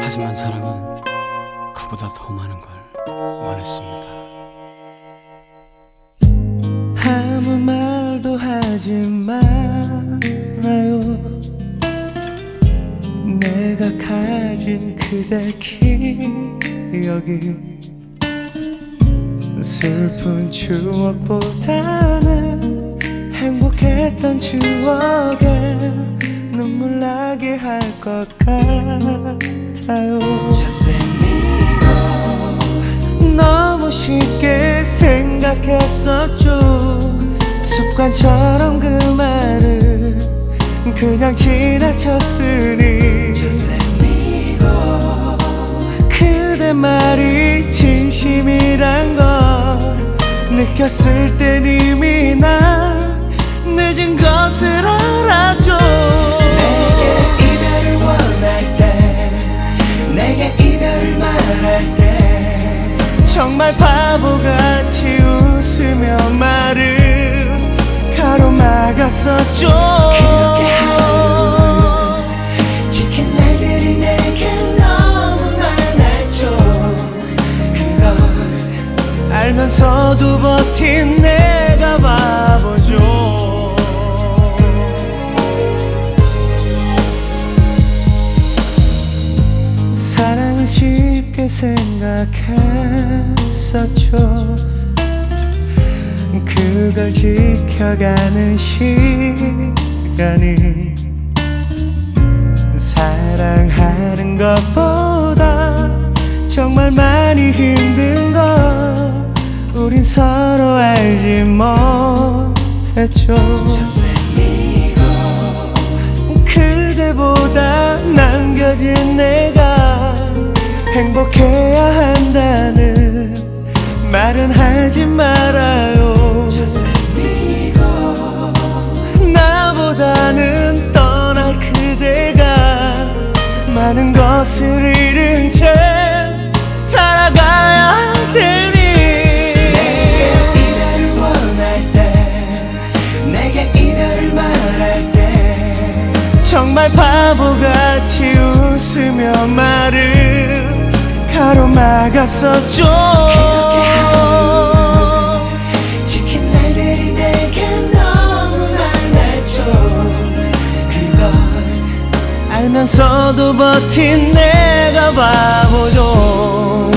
하지만 사랑은 그보다 더 많은 걸 원했습니다. 아무 말도 하지 말아요. 내가 가진 그대 기억이 슬픈 추억보다는 행복했던 추억에 눈물 나게 할 것 같아요. 너무 쉽게 생각했었죠. 습관처럼 그 말을 그냥 지나쳤으니 그대 말이 진심이란 걸 느꼈을 땐 이미 난 늦은 것을 알았죠. 내게 이별을 원할 때, 내게 이별을 말할 때 정말 바보같이 웃으며 말을 가로막았었죠. 그렇게 하루 지킨 날들이 내게 너무 많았죠. 그걸 알면서도 버틴 내가 바보죠. 사랑을 쉽게 생각했었죠. 그걸 지켜가는 시간이 사랑하는 것보다 정말 많이 힘든 걸 우린 서로 알지 못했죠. 그대보다 남겨진 내가 행복해야 한다는 말은 하지 말아요. 나보다는 떠날 그대가 많은 것을 잃은 채 살아가야 할 테니 내게 이별을 원할 때, 내게 이별을 말할 때 정말 바보같이 웃으며 말을 가로막았었죠. 그렇게 하루 지킨 날들이 내게 너무 많았죠. 그걸 알면서도 버틴 내가 바보죠.